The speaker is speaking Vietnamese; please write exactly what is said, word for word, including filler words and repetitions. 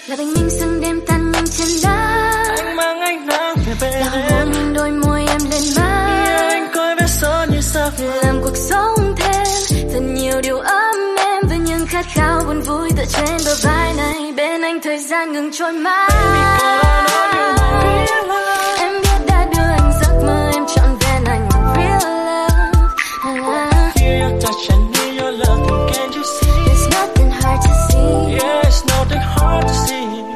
là bình minh sương đêm tan nhanh trên đất. Anh mang ánh nắng về bên là em, hôn lên đôi môi em lên má. anh coi vết son như sao làm cuộc sống thêm thật nhiều điều ấm êm với những khát khao buồn vui tựa trên bờ vai này. Bên anh thời gian ngừng trôi mãi. Baby,